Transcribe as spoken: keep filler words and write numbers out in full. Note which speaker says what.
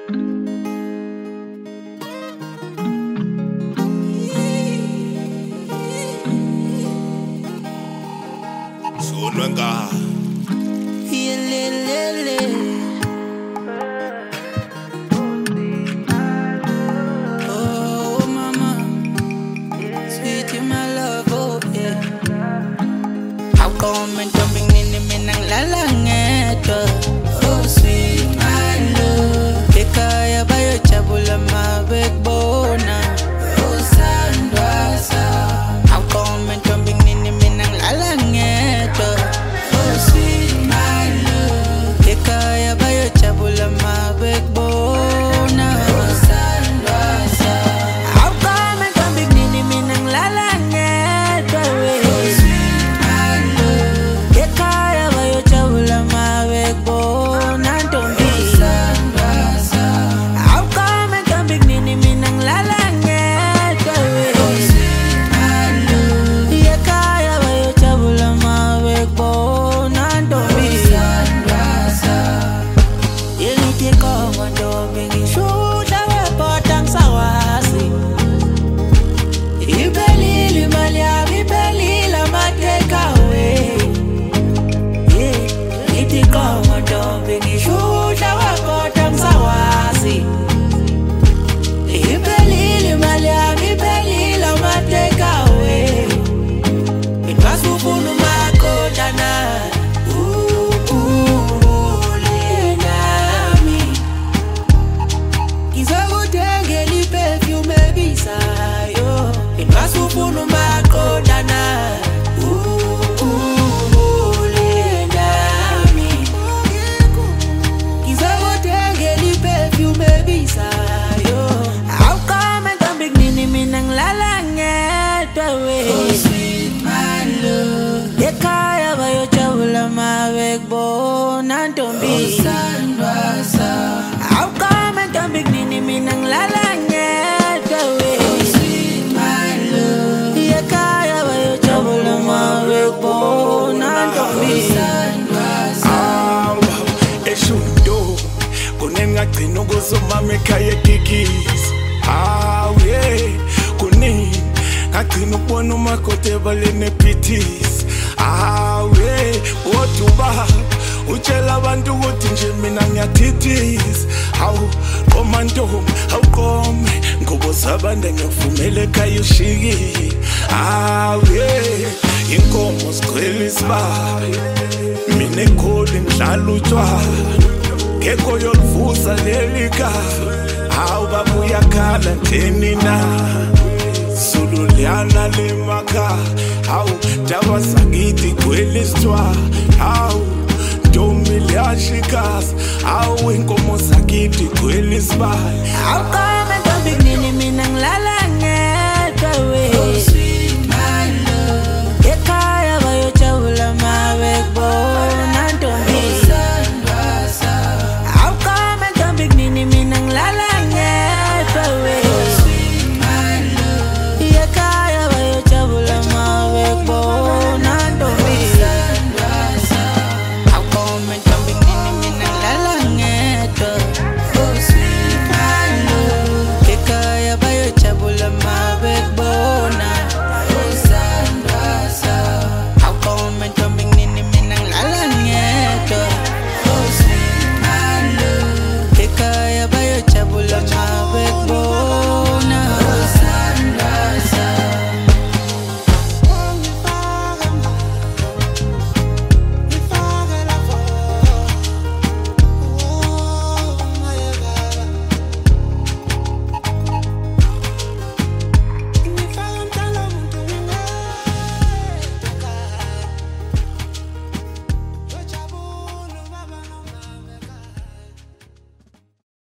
Speaker 1: Sunwanga.
Speaker 2: Oh, mama, sweetie, my love, oh yeah. How come and jumping in the minang lalangeta? Oh, sweet, my love. Kekaya bayo chabula mabekbona. Oh, sandwasa. How come and jumping in the minang lalangeta? Oh, sweet, my love. Kekaya bayo chabula mabekbona. Oh, sandwasa. How come and jumping in the minang lalangeta? Oh, sweet, my love. Kekaya bayo chabula mabekbona. Don't be sandwasa. How come and jumping in the minang lalangeta? Oh, sweet, my love. Kekaya bayo chabula mabekbona. Don't be sandwasa. Yeliti kongo ndo mingi shuta wepotang sawasi. Ibelili malia, ibelila mateka we. Yeah, yeliti kongo ndo mingi shuta wepotang sawasi. Ibelili malia, ibelila mateka we. Itwasufunu makodana. Ooh, ooh, lenami. Kizakutengeli perfume bisayo. Itwasufunu makodana. Ooh, ooh, lenami. Kizakutengeli perfume bisayo. How come and don't big nini minang lalangeta we? Oh, sweet, my love. Kekaya bayo chabula mabekbona. Don't be sandwasa. How come and don't big nini minang lalangeta we? Oh, sweet, my love. Kekaya bayo chabula mabekbona. Don't be sandwasa.
Speaker 1: Eshundo kunengagcina ukuzoma ekhaya egigis. Hawu yeah, kuningi ngagcina ukubona umakoti ebaleni ephithis. Hawu yeah, oduba utshela abantu ukuthi nje mina ngiyathithis. Hawu qoma ntombi, hawu qome ngoba zabanda ngiyakuvumela ekhaya ushiki. Hawu yeah, inkomo sigcwele isibaya, mina ekholi ngidlala utshwala. Kekho yoluvusa leli khaya. Hawu baba uyakhala ntheni na Sululiana lemaka. Hawu daba sakithi gwele isitshwala. Hawu ntombi liyashikasa. Hawu inkomo sakithi gwele isibaya.
Speaker 2: How come